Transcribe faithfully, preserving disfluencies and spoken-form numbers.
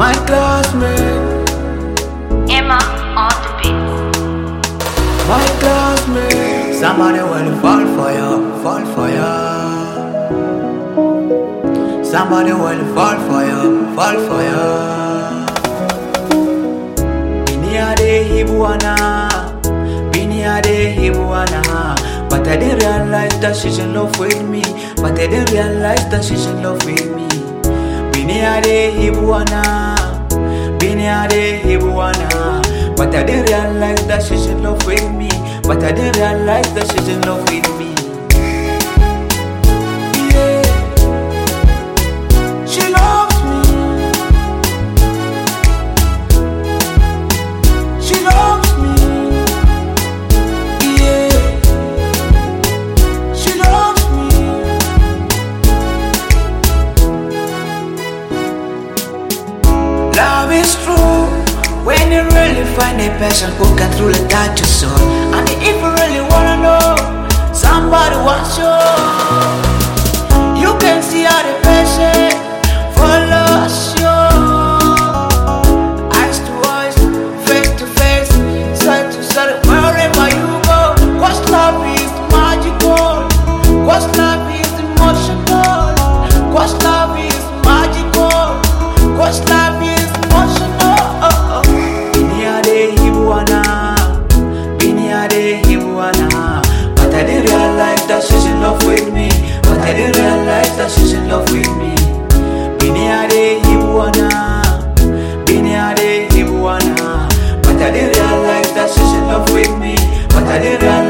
my classmate, Emma on the beat. my classmate. Somebody will fall for you, fall for you. Somebody will fall for you, fall for you. Biniade hibuana, biniade hibuana. But I didn't realize that she's in love with me. But I didn't realize that she's in love with me. Biniade hibuana, biniade hibuana. But I didn't realize that she's in love with me. But I didn't realize that she's in love with me. Yeah, she loves me. She loves me. Yeah, she loves me. Love is true when you really find a person who can truly touch your soul. And if you really wanna know somebody wants you, you can see how the person follows you. Eyes to eyes, face to face, side to side, wherever you go. Cause love is magical. Cause love is emotional. Cause love is magical. Cause love is emotional. Biniade hibuana, biniade hibuana. But I didn't realize that she's in love with me. But I didn't realize that she's in love with me. Biniade hibuana, biniade hibuana. But I didn't realize that she's in love with me. But I didn't realize